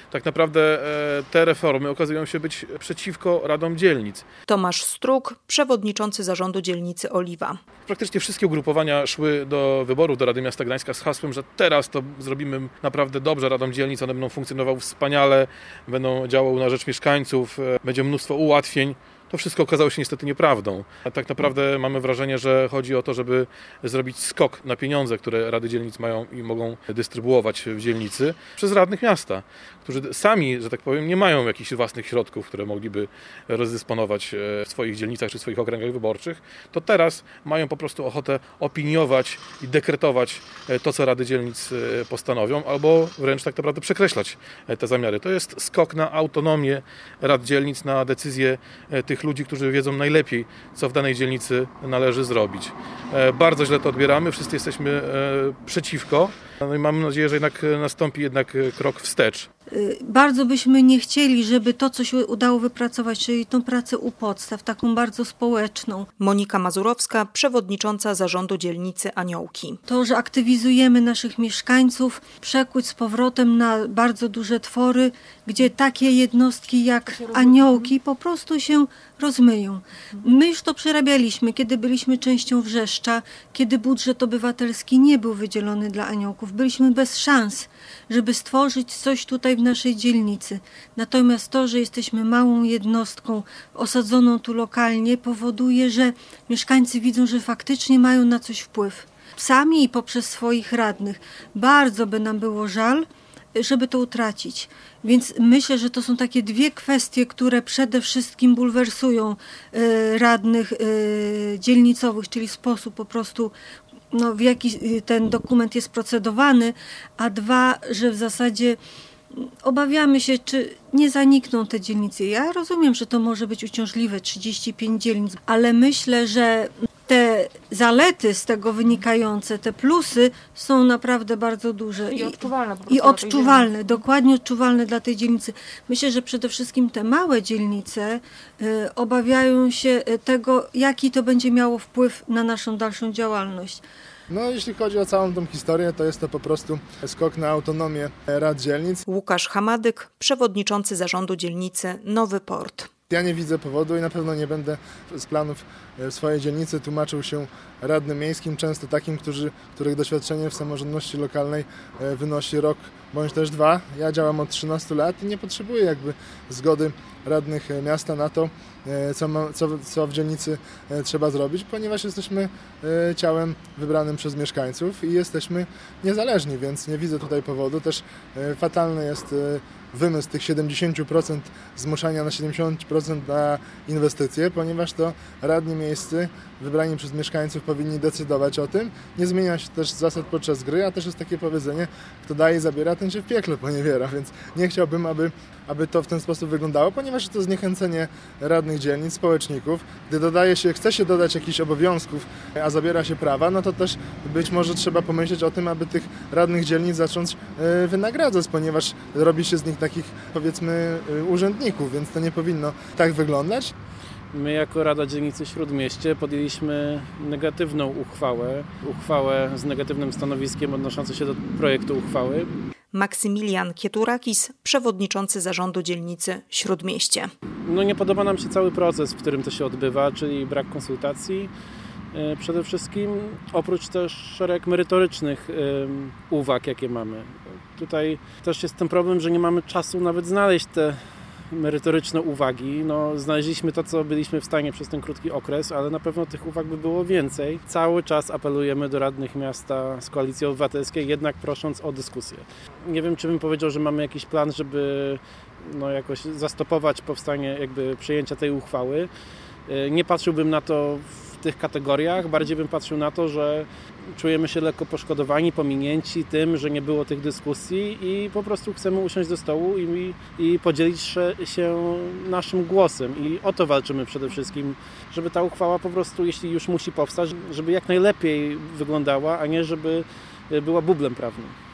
Tak naprawdę te reformy okazują się być przeciwko radom dzielnic. Tomasz Struk, przewodniczący zarządu dzielnicy Oliwa. Praktycznie wszystkie ugrupowania szły do wyborów do Rady Miasta Gdańska z hasłem, że teraz to zrobimy naprawdę dobrze radom dzielnic, one będą funkcjonowały wspaniale, będą działały na rzecz mieszkańców, będzie mnóstwo ułatwień. To wszystko okazało się niestety nieprawdą. A tak naprawdę mamy wrażenie, że chodzi o to, żeby zrobić skok na pieniądze, które rady dzielnic mają i mogą dystrybuować w dzielnicy przez radnych miasta, którzy sami, że tak powiem, nie mają jakichś własnych środków, które mogliby rozdysponować w swoich dzielnicach czy w swoich okręgach wyborczych. To teraz mają po prostu ochotę opiniować i dekretować to, co rady dzielnic postanowią, albo wręcz tak naprawdę przekreślać te zamiary. To jest skok na autonomię rad dzielnic, na decyzje tych ludzi, którzy wiedzą najlepiej, co w danej dzielnicy należy zrobić. Bardzo źle to odbieramy, wszyscy jesteśmy przeciwko. No i mamy nadzieję, że jednak nastąpi krok wstecz. Bardzo byśmy nie chcieli, żeby to, co się udało wypracować, czyli tą pracę u podstaw, taką bardzo społeczną. Monika Mazurowska, przewodnicząca zarządu dzielnicy Aniołki. To, że aktywizujemy naszych mieszkańców, przekuć z powrotem na bardzo duże twory, gdzie takie jednostki jak Aniołki po prostu się rozmyją. My już to przerabialiśmy, kiedy byliśmy częścią Wrzeszcza, kiedy budżet obywatelski nie był wydzielony dla Aniołków. Byliśmy bez szans, żeby stworzyć coś tutaj w naszej dzielnicy. Natomiast to, że jesteśmy małą jednostką osadzoną tu lokalnie, powoduje, że mieszkańcy widzą, że faktycznie mają na coś wpływ. Sami i poprzez swoich radnych. Bardzo by nam było żal, żeby to utracić. Więc myślę, że to są takie dwie kwestie, które przede wszystkim bulwersują radnych dzielnicowych, czyli sposób po prostu, w jaki ten dokument jest procedowany, a dwa, że w zasadzie obawiamy się, czy nie zanikną te dzielnice. Ja rozumiem, że to może być uciążliwe, 35 dzielnic, ale myślę, że te zalety z tego wynikające, te plusy są naprawdę bardzo duże. I odczuwalne, dokładnie odczuwalne dla tej dzielnicy. Myślę, że przede wszystkim te małe dzielnice obawiają się tego, jaki to będzie miało wpływ na naszą dalszą działalność. No, jeśli chodzi o całą tą historię, to jest to po prostu skok na autonomię rad dzielnic. Łukasz Hamadyk, przewodniczący zarządu dzielnicy Nowy Port. Ja nie widzę powodu i na pewno nie będę z planów swojej dzielnicy tłumaczył się radnym miejskim, często takim, których doświadczenie w samorządności lokalnej wynosi rok bądź też 2. Ja działam od 13 lat i nie potrzebuję zgody radnych miasta na to, co w dzielnicy trzeba zrobić, ponieważ jesteśmy ciałem wybranym przez mieszkańców i jesteśmy niezależni, więc nie widzę tutaj powodu. Też fatalny jest wymysł tych 70%, zmuszania na 70% na inwestycje, ponieważ to radni miejscy wybrani przez mieszkańców powinni decydować o tym. Nie zmienia się też zasad podczas gry, a też jest takie powiedzenie, kto daje i zabiera, ten się w piekle poniewiera, więc nie chciałbym, aby to w ten sposób wyglądało, ponieważ to zniechęcenie radnych dzielnic, społeczników. Gdy chce się dodać jakichś obowiązków, a zabiera się prawa, no to też być może trzeba pomyśleć o tym, aby tych radnych dzielnic zacząć wynagradzać, ponieważ robi się z nich takich, powiedzmy, urzędników, więc to nie powinno tak wyglądać. My jako Rada Dzielnicy Śródmieście podjęliśmy negatywną uchwałę z negatywnym stanowiskiem odnoszącą się do projektu uchwały. Maksymilian Kieturakis, przewodniczący zarządu dzielnicy Śródmieście. Nie podoba nam się cały proces, w którym to się odbywa, czyli brak konsultacji. Przede wszystkim oprócz też szereg merytorycznych uwag, jakie mamy. Tutaj też jest ten problem, że nie mamy czasu nawet znaleźć te merytoryczne uwagi. Znaleźliśmy to, co byliśmy w stanie przez ten krótki okres, ale na pewno tych uwag by było więcej. Cały czas apelujemy do radnych miasta z Koalicji Obywatelskiej, jednak prosząc o dyskusję. Nie wiem, czy bym powiedział, że mamy jakiś plan, żeby jakoś zastopować powstanie, przyjęcia tej uchwały. Nie patrzyłbym na to w tych kategoriach, bardziej bym patrzył na to, że czujemy się lekko poszkodowani, pominięci tym, że nie było tych dyskusji i po prostu chcemy usiąść do stołu i podzielić się naszym głosem. I o to walczymy przede wszystkim, żeby ta uchwała po prostu, jeśli już musi powstać, żeby jak najlepiej wyglądała, a nie żeby była bublem prawnym.